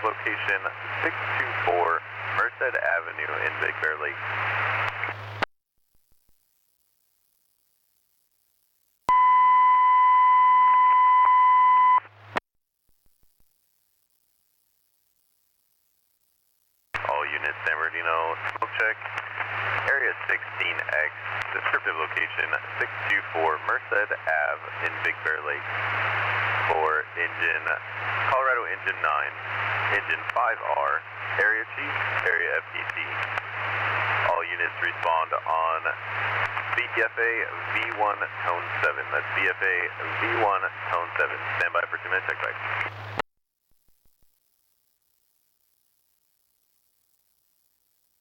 location 624 Merced Avenue in Big Bear Lake. All units, San Bernardino, smoke check. Area 16X, descriptive location 624 Merced Ave in Big Bear Lake. For engine, Colorado Engine 9, Engine 5R, Area Chief, Area FTC. All units respond on BFA V1 Tone 7. That's BFA V1 Tone 7. Stand by for 2-minute check back.